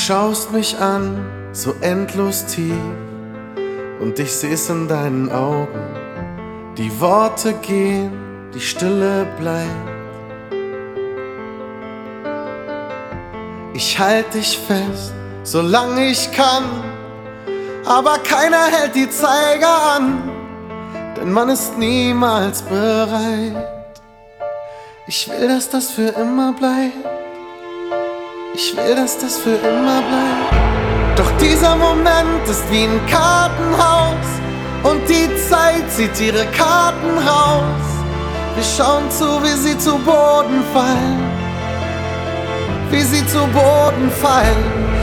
schaust mich an, so endlos tief, und ich seh's in deinen Augen. Die Worte gehen, die Stille bleibt. Ich halt dich fest, solange ich kann, aber keiner hält die Zeiger an, denn man ist niemals bereit. Ich will, dass das für immer bleibt. Ich will, dass das für immer bleibt. Doch dieser Moment ist wie ein Kartenhaus und die Zeit zieht ihre Karten raus. Wir schauen zu, wie sie zu Boden fallen, wie sie zu Boden fallen.